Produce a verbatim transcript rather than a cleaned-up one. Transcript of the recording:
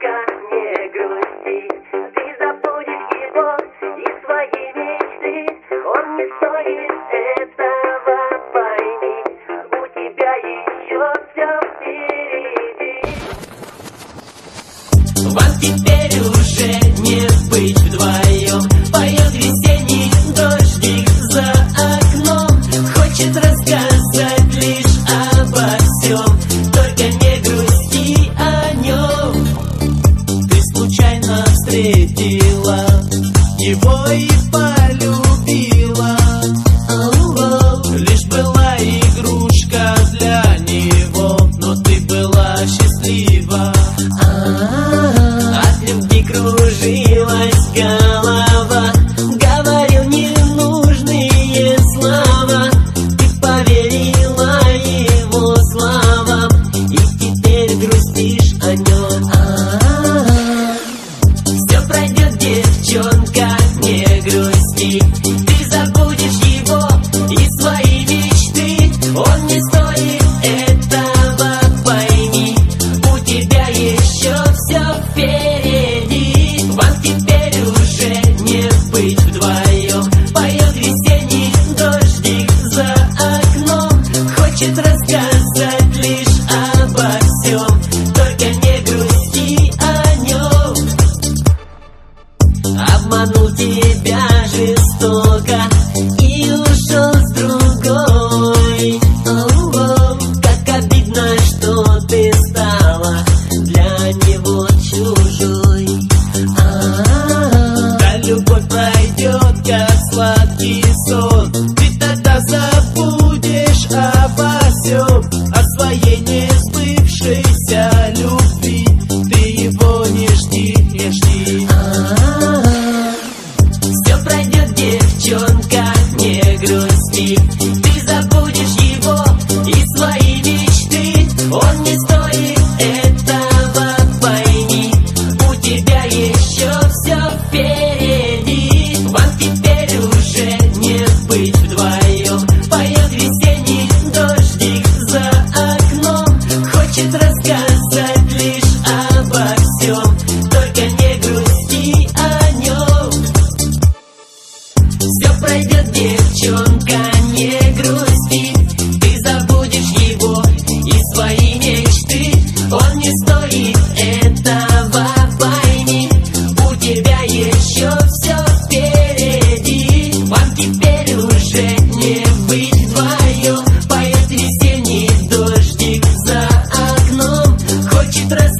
девчонка, не грусти. Ты забудешь его и свои мечты. Он не стоит этого, пойми. У тебя еще все впереди. Вам теперь уже не быть вдвоем. Поет весенний дождик за окном. Хочет рассказать лишь обо всем, только не грусти о нем. Ты случайно встретила его и полюбила. Лишь была игрушка для него, но ты была счастлива. От любви кружилась голова, говорил ненужные слова. Ты поверила его словам и теперь грустишь о нем. Все пройдет, девчонка, не грусти. Ты забудешь его и свои мечты. Он не стоит этого, пойми. У тебя еще все впереди. Вам теперь уже не быть вдвоем. Поет весенний дождик за окном. Хочет рассказать лишь обо всем, только не грусти о нем. Обманул тебя жестоко и ушел с другой. Как обидно, что ты стала для него чужой. Да любовь пройдет, как сладкий сон. Ты тогда забудешь обо всем, о своей несбывшейся любви. Ты его не жди, не жди. Все пройдет, девчонка, не грусти. Ты забудешь его и свои мечты. Он не стоит этого, пойми. У тебя еще все впереди. Вам теперь уже не быть вдвоем. Поет весенний дождик за окном. Хочет рассказать лишь обо всем, только не грусти о нем. Все пройдет, девчонка, не грусти. Ты забудешь его и свои мечты. Он не стоит этого, пойми. У тебя еще все впереди. Вам теперь уже не быть вдвоем. Поет весенний дождик за окном. Хочет рассказать